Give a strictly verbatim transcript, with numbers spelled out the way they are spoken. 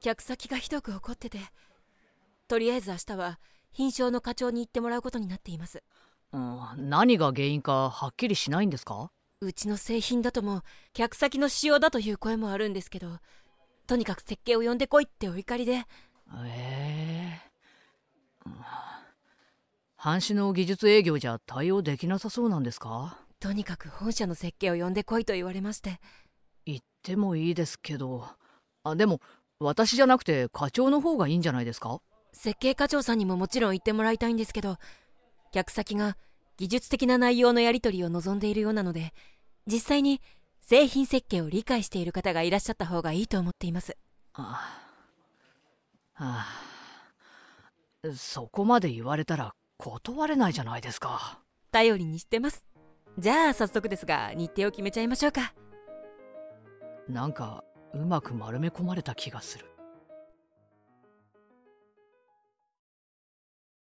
客先がひどく怒ってて、とりあえず明日は品商の課長に行ってもらうことになっています。 うん、何が原因かはっきりしないんですか？ うちの製品だとも客先の仕様だという声もあるんですけど、とにかく設計を呼んでこいってお怒りで。 ええー、半紙の技術営業じゃ対応できなさそうなんですか？ とにかく本社の設計を呼んでこいと言われまして。 言ってもいいですけど、あ、でも私じゃなくて課長の方がいいんじゃないですか？ 設計課長さんにももちろん言ってもらいたいんですけど、客先が技術的な内容のやり取りを望んでいるようなので、実際に製品設計を理解している方がいらっしゃった方がいいと思っています。 ああ、はあ、そこまで言われたら断れないじゃないですか。 頼りにしてます。じゃあ早速ですが日程を決めちゃいましょうか。 なんかうまく丸め込まれた気がする。